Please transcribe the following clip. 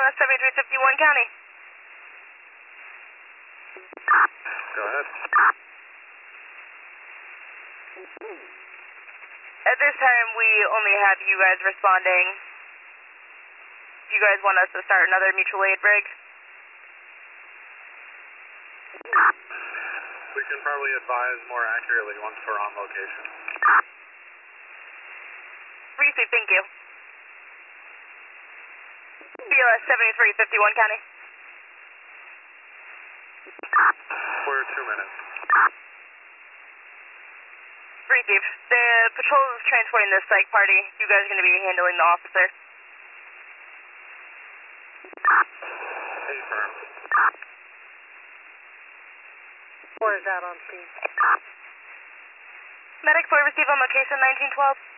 BLS 7351 County. Go ahead. At this time, we only have you guys responding. Do you guys want us to start another mutual aid rig? We can probably advise more accurately once we're on location. Receive, thank you. BLS 7351 County. We're 2 minutes. Receive. The patrol is transporting this psych party. You guys are going to be handling the officer. Affirm. Where is that on scene? Medic 4 receive on location 1912.